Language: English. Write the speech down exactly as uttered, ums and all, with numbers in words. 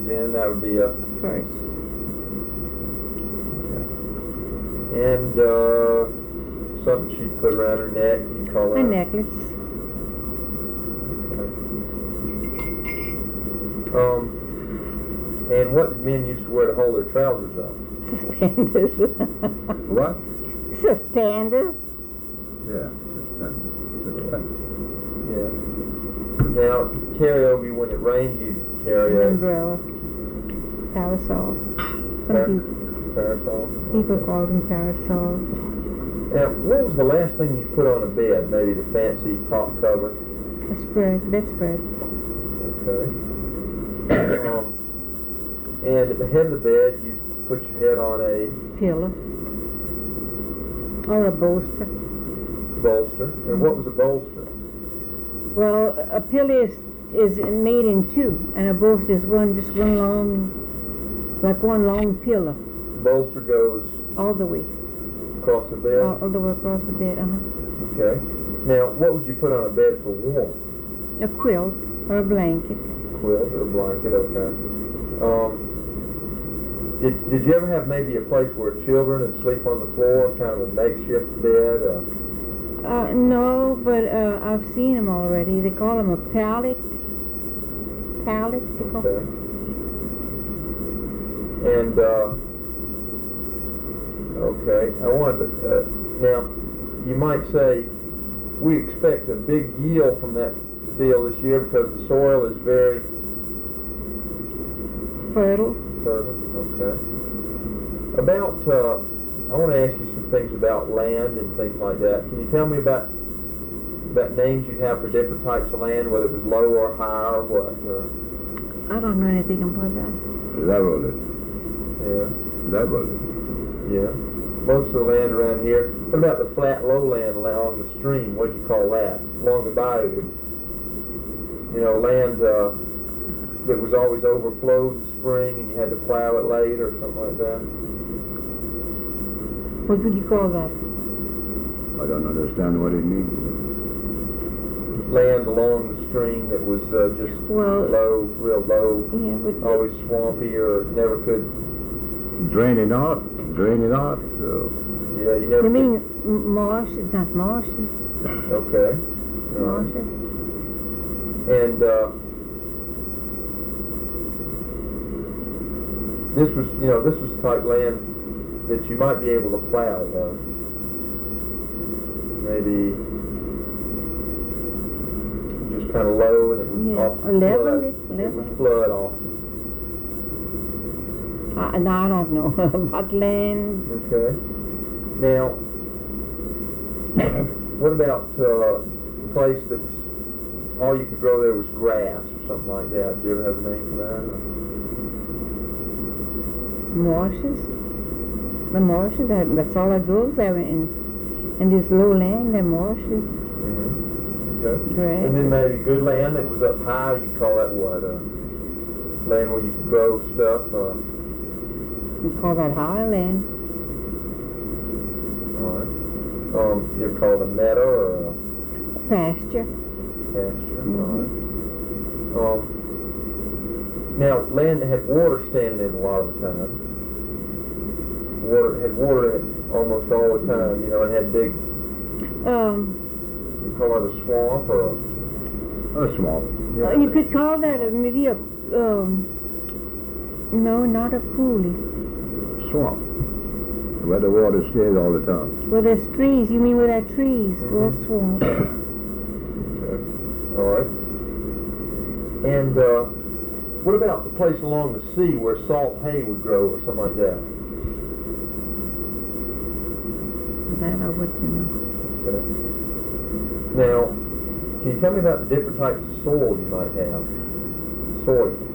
in, that would be a First. Okay. And uh, something she'd put around her neck, you call that? A necklace. Okay. Um, and what did men used to wear to hold their trousers up? Suspenders. What? Suspenders. Yeah. Suspenders. Yeah. Now, carry over you when it rained, you'd carry An a umbrella. Parasol. Some Par- people, parasol. people call them parasol. Now, what was the last thing you put on a bed? Maybe the fancy top cover? A spread, bedspread. Okay. Um, and at the head of the bed, you put your head on a Pillow. Or a bolster. bolster. And what was a bolster? Well, a pillow is, is made in two, and a bolster is one, just one long, like one long pillow, Bolster goes all the way, across the bed? all, all the way across the bed, uh-huh. Okay. Now, what would you put on a bed for warmth? A quilt or a blanket. Quilt or blanket, okay. Um, did, did you ever have maybe a place where children would sleep on the floor, kind of a makeshift bed? Uh, Uh, no, but uh, I've seen them already. They call them a pallet. Pallet, they call okay. And, uh, okay, I wanted to, uh, now, you might say, we expect a big yield from that field this year because the soil is very fertile. fertile. Okay. About, uh, I want to ask you some things about land and things like that. Can you tell me about about names you have for different types of land, whether it was low or high or what? Or, I don't know anything about that. Level it. yeah, Level it. yeah. Most of the land around here. What about the flat lowland along the stream? What do you call that? Along the bayou. You know, land uh, that was always overflowed in spring and you had to plow it late or something like that. What would you call that? I don't understand what it means. Land along the stream that was uh, just Well, low, real low, yeah, but always swampy or never could, Drain it out. Drain it out. So. yeah, you never you mean could, m- marshes, not marshes, okay. All right. marshes. And uh, this was, you know, this was the type of land that you might be able to plow, though. Maybe just kind of low and it would Yeah, often or level flood. it, It level would it. flood often. I, no, I don't know about land. Okay. Now, what about uh, a place that was, all you could grow there was grass or something like that? Did you ever have a name for that? Marshes. The marshes, that, that's all that grows there in, in this low land, the marshes, Mm-hmm. Okay. grass. And then maybe good land that was up high, you call that what? Uh, land where you could grow stuff? Uh, We call that highland. all right. Um, you ever call it a meadow or a Pasture. pasture? Mhm. All right. Um, now, land that had water standing in it a lot of the time. Water had water in it almost all the time. You know, it had big. Um, You call it a swamp or a, A swamp. uh, you could call that a, maybe a, um, no, not a coulee. Swamp. Where the water stays all the time. Well, there's trees. You mean where there are trees? Well, Mhm. swamp. Okay. All right. And uh, what about the place along the sea where salt hay would grow or something like that? That I wouldn't know. Okay. Now, can you tell me about the different types of soil you might have? Soil.